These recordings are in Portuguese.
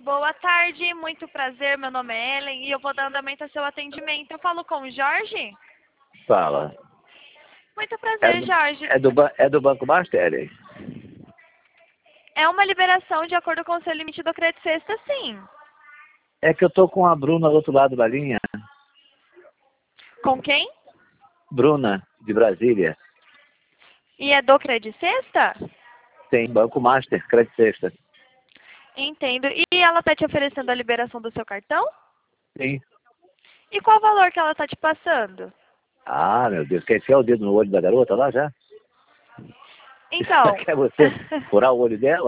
Boa tarde, muito prazer, meu nome é Ellen e eu vou dar andamento ao seu atendimento. Eu falo com o Jorge? Fala. Muito prazer, Jorge. É do Banco Master? É uma liberação de acordo com o seu limite do crédito sexta, sim. É que eu tô com a Bruna do outro lado da linha. Com quem? Bruna, de Brasília. E é do crédito sexta? Tem Banco Master, crédito sexta. Entendo. E ela está te oferecendo a liberação do seu cartão? Sim. E qual o valor que ela está te passando? Ah, meu Deus, quer enfiar o dedo no olho da garota lá já? Então, Quer você furar o olho dela?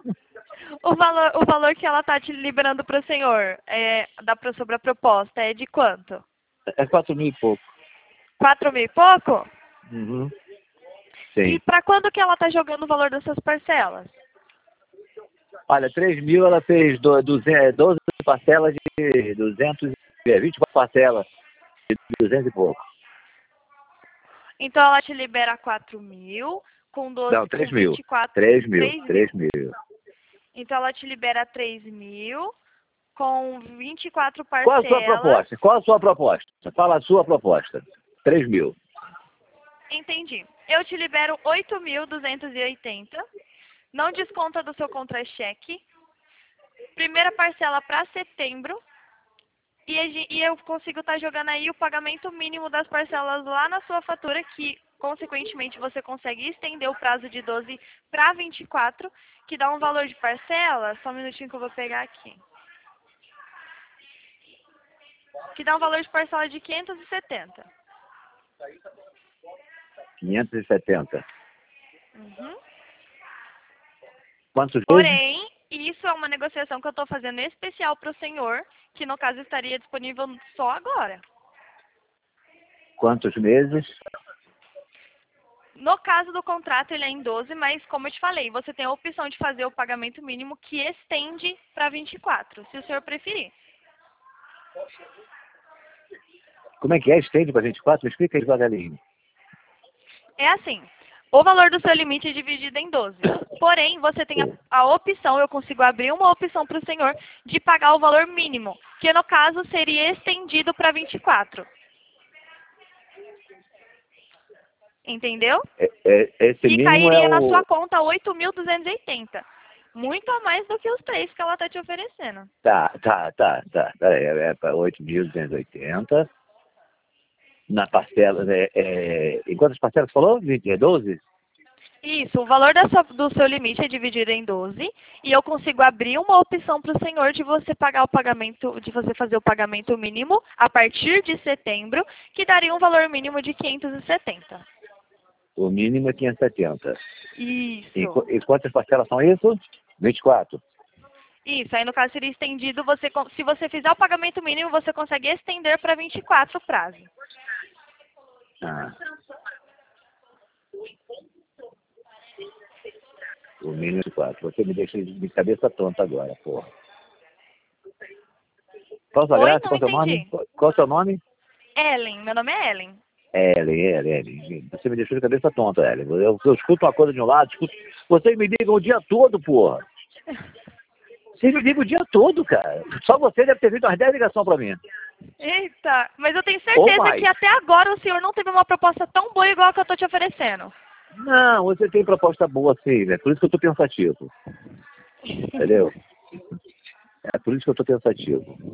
o valor que ela está te liberando para o senhor sobre a proposta é de quanto? É 4 mil e pouco. 4 mil e pouco? Uhum. E Sim. para quando que ela está jogando o valor das suas parcelas? Olha, 3 mil ela fez 12 parcelas de 24 parcelas de 200 e pouco. Então ela te libera 4 mil, com 12, Não, 3 com mil. 24, 3 mil. 3 3 mil. mil. Então ela te libera 3 mil, com 24 Qual a sua parcelas. proposta? Qual a sua proposta? Fala a sua proposta. 3 mil. Entendi. Eu te libero 8.280. Não desconta do seu contra-cheque. Primeira parcela para setembro. E eu consigo estar jogando aí o pagamento mínimo das parcelas lá na sua fatura, que consequentemente você consegue estender o prazo de 12 para 24, que dá um valor de parcela, só um minutinho que eu vou pegar aqui. Que dá um valor de parcela de 570. 570. Uhum. Quantos vezes? Porém, isso é uma negociação que eu estou fazendo especial para o senhor, que no caso estaria disponível só agora. Quantos meses? No caso do contrato, ele é em 12, mas como eu te falei, você tem a opção de fazer o pagamento mínimo que estende para 24, se o senhor preferir. Como é que é? Estende para 24? Me explica aí devagarinho. É assim, o valor do seu limite é dividido em 12. Porém, você tem a opção, eu consigo abrir uma opção para o senhor de pagar o valor mínimo, que no caso seria estendido para 24. Entendeu? Esse E mínimo é cairia na o... sua conta 8.280. Muito a mais do que os 3 que ela está te oferecendo. Tá. Peraí, é para 8.280. Na parcela... Em quantas parcelas você falou? 12? Isso, o valor do seu limite é dividido em 12 e eu consigo abrir uma opção para o senhor de você pagar o pagamento, de você fazer o pagamento mínimo a partir de setembro, que daria um valor mínimo de 570. O mínimo é 570. Isso. E quantas parcelas são isso? 24. Isso, aí no caso seria estendido, se você fizer o pagamento mínimo, você consegue estender para 24 o prazo. Ah. O mínimo de 4. Você me deixa de cabeça tonta agora, porra. Qual a sua Oi, graça? não Qual o seu nome? entendi. Qual o seu nome? Ellen, meu nome é Ellen. Ellen. Você me deixou de cabeça tonta, Ellen. Eu escuto uma coisa de um lado, escuto... Vocês me ligam o dia todo, porra. Vocês me ligam o dia todo, cara. Só você deve ter feito umas 10 ligações pra mim. Eita, mas eu tenho Ou certeza mais. que até agora o senhor não teve uma proposta tão boa igual a que eu estou te oferecendo. Não, você tem proposta boa sim, né? Por isso que eu tô pensativo. Entendeu? É por isso que eu tô pensativo.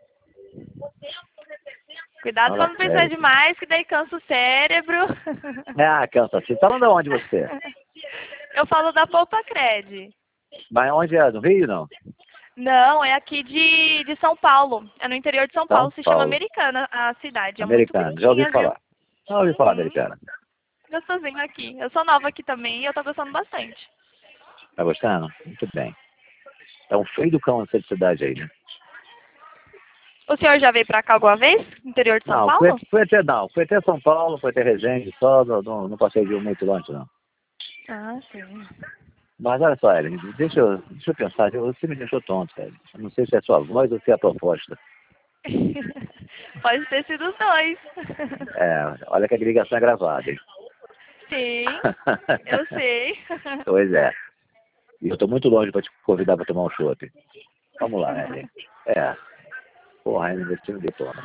Cuidado Fala pra não pensar sério. demais, que daí cansa o cérebro. Ah, cansa. Você tá falando de onde você? Eu falo da Poupa Cred. Mas onde é? No Rio, não? Não, é aqui de São Paulo. É no interior de São Paulo, São se chama Paulo. Americana a cidade. É muito Americano. Já ouvi bonitinha, viu? falar. Já ouvi falar Uhum. americana. Gostosinho aqui. Eu sou nova aqui também e eu tô gostando bastante. Tá gostando? Muito bem. É um feio do cão essa cidade aí, né? O senhor já veio pra cá alguma vez? Interior de São Não, Paulo? fui até São Paulo, fui até Resende, só não passei de muito longe, não. Ah, sim. Mas olha só, Ellen, deixa eu pensar, você me deixou tonto, Ellen. Eu não sei se é a sua voz ou se é a proposta. Pode ter sido os dois. Olha que a ligação é gravada, hein? Sim, eu sei. Pois é. E eu tô muito longe para te convidar para tomar um chopp. Vamos lá, Ellen. Porra, ainda você me detona.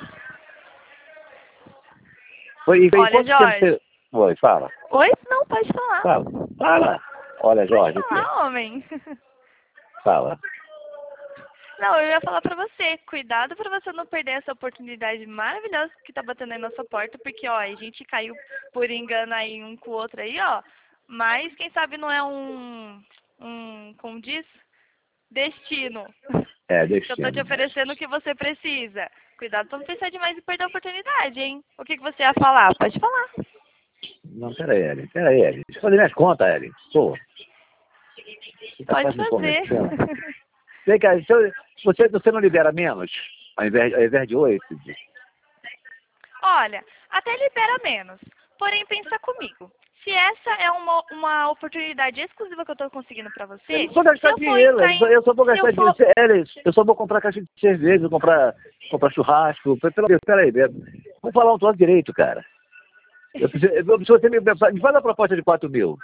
E Olha, quanto tempo Jorge. você... Oi, fala. Oi? Não, pode falar. Fala. Olha, Jorge, Pode falar, homem. Fala. Não, eu ia falar pra você, cuidado pra você não perder essa oportunidade maravilhosa que tá batendo aí na sua porta, porque, ó, a gente caiu por engano aí um com o outro aí, ó, mas quem sabe não é como diz? Destino. Destino. Eu tô te oferecendo o que você precisa. Cuidado pra não pensar demais e perder a oportunidade, hein? O que você ia falar? Pode falar. Não, peraí, Ellen. Deixa eu fazer minhas contas, Ellen. Pô. Você tá Pode quase me fazer. convencendo. Vem cá, você não libera menos? Ao invés de 8? Olha, até libera menos. Porém, pensa comigo. Se essa é uma oportunidade exclusiva que eu estou conseguindo para você, Eu não vou gastar dinheiro, eu só vou gastar dinheiro. Eu só vou comprar caixa de cerveja, comprar churrasco. Pelo Deus, peraí, vamos falar um troço direito, cara. Se você me faz a proposta de 4 mil.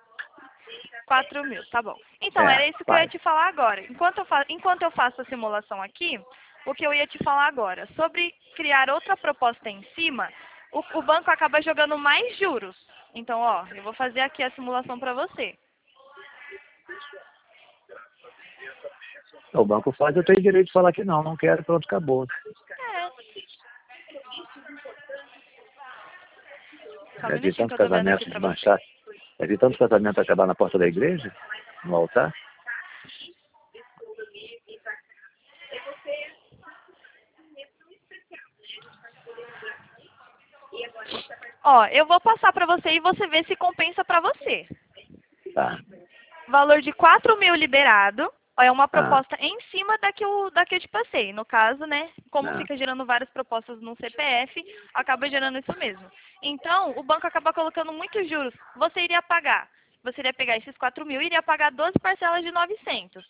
4 mil, tá bom. Então, era isso que eu ia te falar agora. Enquanto eu faço a simulação aqui, o que eu ia te falar agora, sobre criar outra proposta em cima, o banco acaba jogando mais juros. Então, ó, eu vou fazer aqui a simulação para você. O banco faz, eu tenho direito de falar que não quero, pronto, acabou. Só um minutinho que eu tô vendo aqui pra você. Já vi tantos casamentos acabar na porta da igreja, no altar. Ó, eu vou passar pra você e você vê se compensa pra você. Tá. Valor de 4 mil liberado. Ó, é uma proposta em cima da que eu te passei. No caso, né, como fica gerando várias propostas no CPF, acaba gerando isso mesmo. Então, o banco acaba colocando muitos juros. Você iria pegar esses 4 mil e iria pagar 12 parcelas de 900.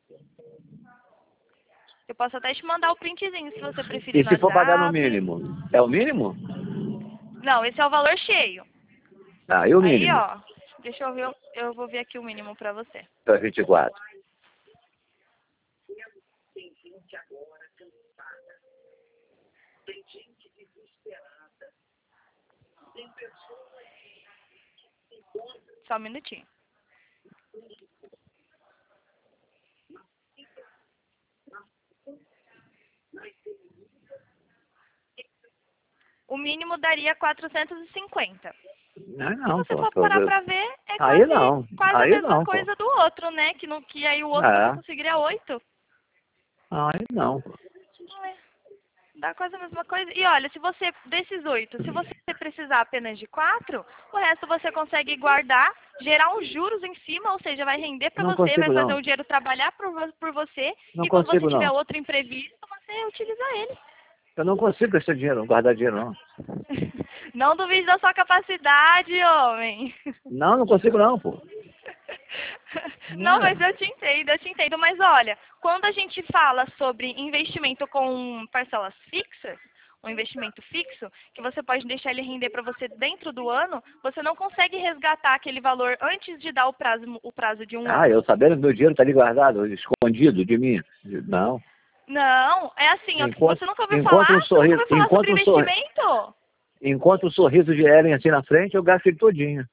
Eu posso até te mandar o printzinho, se você preferir. E se for pagar no mínimo? É o mínimo? Não, esse é o valor cheio. E o mínimo? Aí, ó, deixa eu ver, eu vou ver aqui o mínimo pra você. Para 24. Só um minutinho. O mínimo daria 450. Não, se você for parar pra ver, é quase a mesma coisa do outro, né? Que aí o outro você conseguiria 8. Aí não. Dá quase a mesma coisa. E olha, se você, desses 8, se você precisar apenas de 4, o resto você consegue guardar, gerar uns juros em cima, ou seja, vai render pra você, vai fazer o dinheiro trabalhar por você, e quando você tiver outro imprevisto, você utiliza ele. Eu não consigo gastar dinheiro, guardar dinheiro, não. Não duvide da sua capacidade, homem. Não consigo não, pô. Não, mas eu te entendo. Mas olha, quando a gente fala sobre investimento com parcelas fixas, um investimento fixo, que você pode deixar ele render para você dentro do ano, você não consegue resgatar aquele valor antes de dar o prazo de um ano. Eu sabendo que meu dinheiro está ali guardado, escondido de mim. Não. Não, é assim, você nunca ouviu falar sobre investimento? Enquanto o sorriso de Ellen assim na frente, eu gasto ele todinho.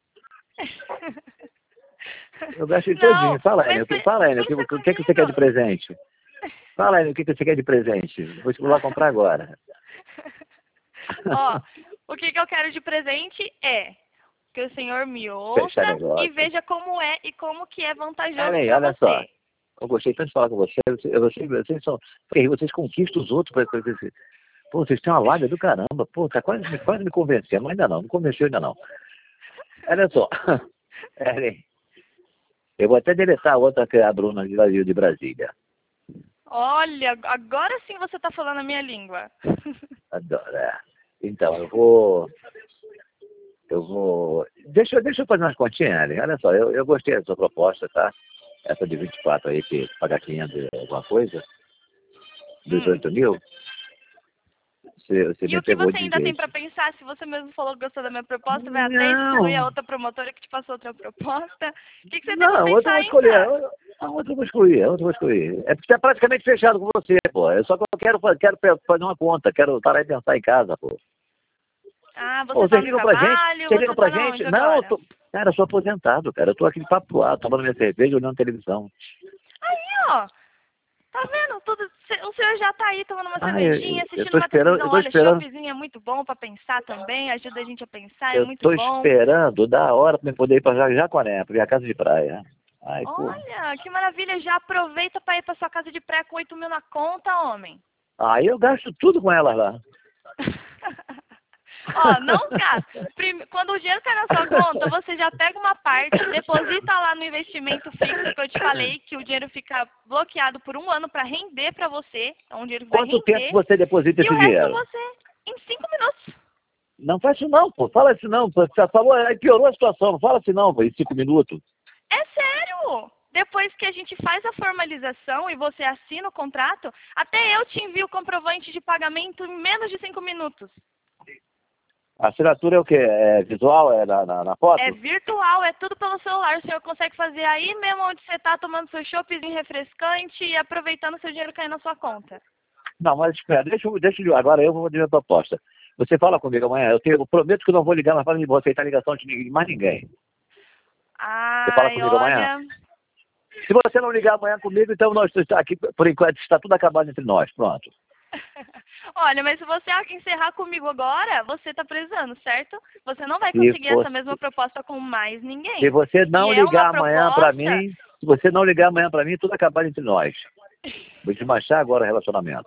Eu gasto ele todinho. Fala, Ellen, o que você quer de presente? Fala, Ellen, o que você quer de presente? Vou lá comprar agora. Ó, o que eu quero de presente é que o senhor me ouça e veja como é e como que é vantajoso Ellen, pra olha você. Só. Eu gostei tanto de falar com você. Vocês conquistam os outros. Pô, vocês têm uma lábia do caramba. Pô, tá quase me convencendo, mas ainda não convenceu ainda não. Olha só. Ellen, eu vou até deletar a outra que é a Bruna de Brasília. Olha, agora sim você tá falando a minha língua. Adoro, Então, eu vou... Deixa eu fazer umas continhas, Ellen. Olha só, eu gostei da sua proposta, tá? Essa de 24 aí, que pagar 500 alguma coisa. 18 mil. Você e o que você ainda tem para pensar? Se você mesmo falou que gostou da minha proposta, vai até excluir a outra promotora que te passou outra proposta. O que você tem para pensar ainda? A outra eu vou excluir, a outra eu vou excluir. É porque tá praticamente fechado com você, pô. Eu só que eu quero fazer uma conta, quero parar e pensar em casa, pô. Ah, Pô, você tá vocês no ligam pra gente? trabalho, Vocês ligam você tá pra na gente? onde Não, agora? cara, eu sou aposentado, cara. Eu tô aqui de papo lá, tomando minha cerveja, olhando televisão. Aí, ó. Tá vendo? O senhor já tá aí tomando uma Ah, cervejinha, eu assistindo tô uma esperando, televisão. eu tô Olha, esperando, choppzinho é muito bom pra pensar também, ajuda a gente a pensar, é eu muito tô bom. esperando da hora pra eu poder ir pra Jaconé, pra minha casa de praia. Ai, pô. Olha, que maravilha, já aproveita pra ir pra sua casa de praia com 8 mil na conta, homem. Aí eu gasto tudo com elas lá. Ó, não gasta. Quando o dinheiro cai na sua conta, você já pega uma parte, deposita lá no investimento fixo que eu te falei, que o dinheiro fica bloqueado por 1 ano para render para você. É um dinheiro que vai Quanto tempo render. você deposita E o esse resto dinheiro? você, em 5 minutos. Não faz isso não, pô. Fala isso não, pô. Você falou, aí piorou a situação. Não fala assim não, pô, em 5 minutos. É sério! Depois que a gente faz a formalização e você assina o contrato, até eu te envio o comprovante de pagamento em menos de 5 minutos. A assinatura é o quê? É visual? É na foto? É virtual, é tudo pelo celular. O senhor consegue fazer aí mesmo onde você está tomando seu choppzinho refrescante e aproveitando o seu dinheiro cair na sua conta. Não, mas espera, agora eu vou fazer a proposta. Você fala comigo amanhã, eu prometo que eu não vou ligar mais para vou aceitar ligação de mais ninguém. Você fala Ai, comigo amanhã? olha. Se você não ligar amanhã comigo, então nós aqui, por enquanto, está tudo acabado entre nós. Pronto. Olha, mas se você encerrar comigo agora, você está prezando, certo? Você não vai Se conseguir essa fosse, mesma proposta com mais se ninguém. você E não é uma ligar amanhã para proposta. mim, se você não ligar amanhã para mim, tudo acabado entre nós. Vou desmanchar agora o relacionamento.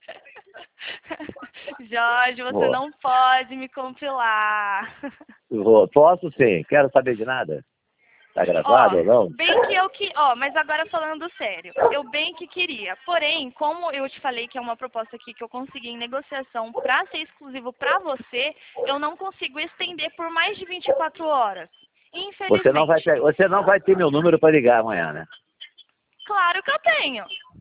Jorge, você Vou. não pode me compilar. Posso sim. Quero saber de nada. Tá Ó, gravado ou não? bem que eu que, ó, mas agora falando sério, eu bem que queria. Porém, como eu te falei que é uma proposta aqui que eu consegui em negociação para ser exclusivo para você, eu não consigo estender por mais de 24 horas. Infelizmente. Você não vai ter meu número para ligar amanhã, né? Claro que eu tenho.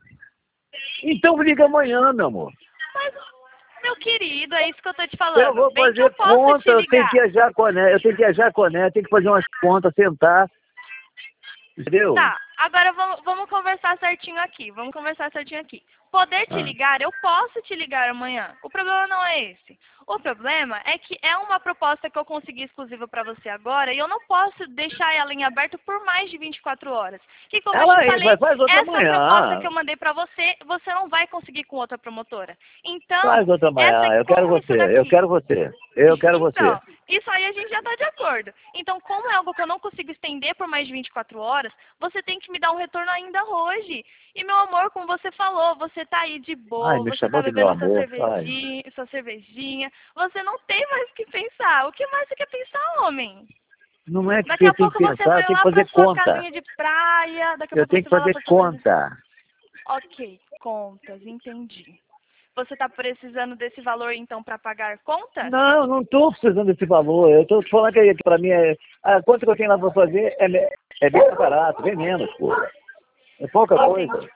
Então liga amanhã, meu amor. Mas, meu querido, é isso que eu tô te Eu falando. vou Bem que eu fazer posso conta, te eu tenho ligar. que ir a Jaconé, tenho que fazer umas contas, sentar. Entendeu? Tá, agora vamos conversar certinho aqui. Vamos conversar certinho aqui. Poder te Ah. ligar, eu posso te ligar amanhã. O problema não é esse. O problema é que é uma proposta que eu consegui exclusiva para você agora e eu não posso deixar ela em aberto por mais de 24 horas. Que como eu Ela te aí, falei, faz outra essa proposta amanhã. que eu mandei para você, você não vai conseguir com outra promotora. Faz Então, outra essa amanhã. Eu quero como você, isso eu daqui quero você. Eu quero você. então, isso aí a gente já está de acordo. Então, como é algo que eu não consigo estender por mais de 24 horas, você tem que me dar um retorno ainda hoje. E, meu amor, como você falou, você tá aí de Ai, boa, me você tá chamou de meu bebendo amor. Ai. sua cervejinha, você não tem mais o que pensar. O que mais você quer pensar, homem? Não é que Daqui você a tem que pouco você pensar, eu vai tenho que lá pra fazer sua conta. casinha de praia, daqui a Eu pouco tenho que você vai lá fazer pra sua casinha... conta. Ok, contas, entendi. Você tá precisando desse valor, então, para pagar contas? Não, não estou precisando desse valor. Eu estou te falando que para mim a conta que eu tenho lá para fazer é bem mais barato, bem menos, pô. É pouca coisa. Entendi.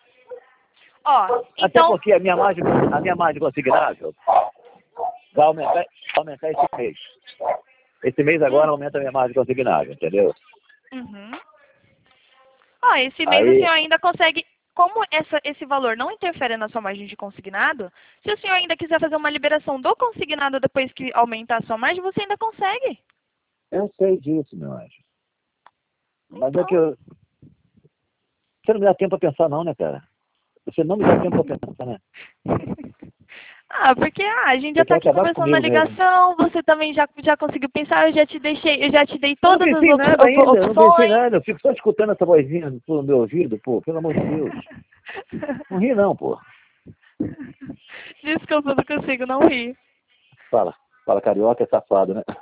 Ó, Até então... porque a minha margem consignável vai aumentar esse mês. Esse mês agora aumenta a minha margem consignável, entendeu? Uhum. Ó, esse mês o Aí, senhor ainda consegue... Como esse valor não interfere na sua margem de consignado, se o senhor ainda quiser fazer uma liberação do consignado depois que aumentar a sua margem, você ainda consegue. eu sei disso, meu anjo. Mas é Então... que você não me dá tempo para pensar não, né, cara? Você não me dá tempo para pensar, né? Ah, porque a gente já Você está quer aqui acabar conversando na comigo mesmo. ligação, você também já conseguiu pensar, eu já te dei Eu não todas as pensei em nada ainda, eu não pensei em opções. nada. Eu fico só escutando essa vozinha no meu ouvido, pô, pelo amor de Deus. Não ri não, pô. Desculpa, eu não consigo não rir. Fala carioca é safado, né?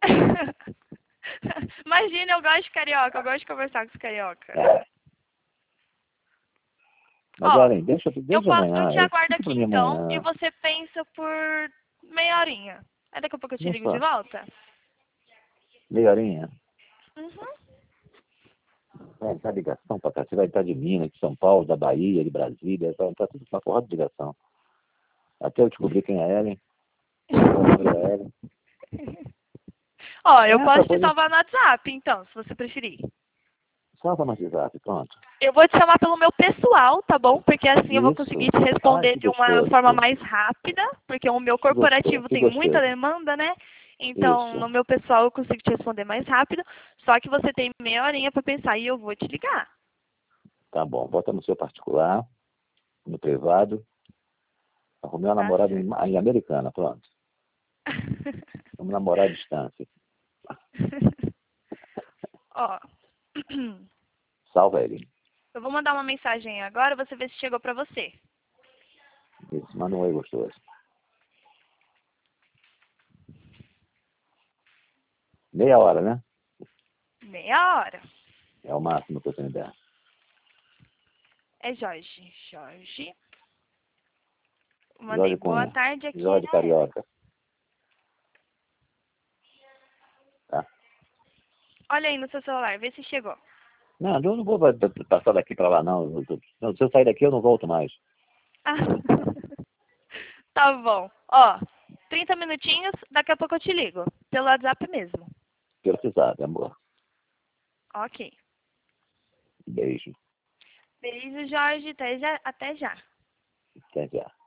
Imagina, eu gosto de carioca, eu gosto de conversar com os carioca. É. Mas Ó, olha, deixa eu amanhã. te aguardo Fica pra aqui mim então e amanhã. você pensa por meia horinha. Aí daqui a pouco eu te Olha ligo de só, volta. meia horinha. Uhum. Vai entrar ligação pra cá. Você vai entrar de Minas, de São Paulo, da Bahia, de Brasília. Vai entrar tudo uma porrada de ligação. Até eu descobrir quem é a Ellen. Qual é o número da Ellen. Ó, eu Pra posso te poder... salvar no WhatsApp, então, se você preferir. Salva no WhatsApp, pronto. Eu vou te chamar pelo meu pessoal, tá bom? Porque assim eu vou Isso. conseguir te responder Ai, que de uma gostoso. forma mais rápida, porque o meu corporativo Que tem muita gostoso. demanda, né? Então, Isso. no meu pessoal eu consigo te responder mais rápido, só que você tem meia horinha pra pensar e eu vou te ligar. Tá bom. Bota no seu particular, no privado. Arrumei uma Tá namorada certo. em Americana, pronto. Vamos namorar à distância. Ó, Salva ele. eu vou mandar uma mensagem agora, você vê se chegou pra você. Isso. Manda um oi gostoso. Meia hora, né? Meia hora. É o máximo que eu tenho ideia. É Jorge. Jorge. Mandei Jorge boa Cunha. tarde aqui. Jorge Carioca. Tá? Olha aí no seu celular, vê se chegou. Não, eu não vou passar daqui para lá, não. Se eu sair daqui, eu não volto mais. Ah, tá bom. Ó, 30 minutinhos, daqui a pouco eu te ligo. Pelo WhatsApp mesmo. Pelo WhatsApp, amor. Ok. Beijo. Beijo, Jorge. Até já. Até já.